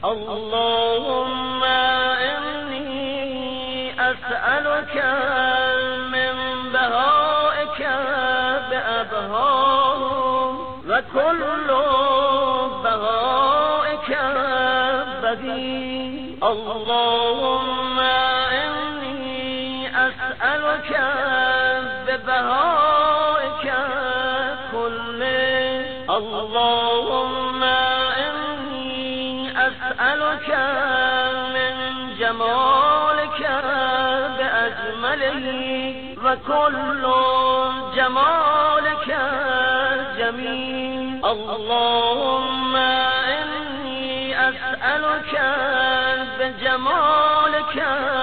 اللهم إني أسألك من بهائك بأبهاه وكل بهائك بديع. اللهم إني أسألك ببهائك كله. اللهم أسألك من جمالك بأجمله وكل جمالك جميل. اللهم إني أسألك بجمالك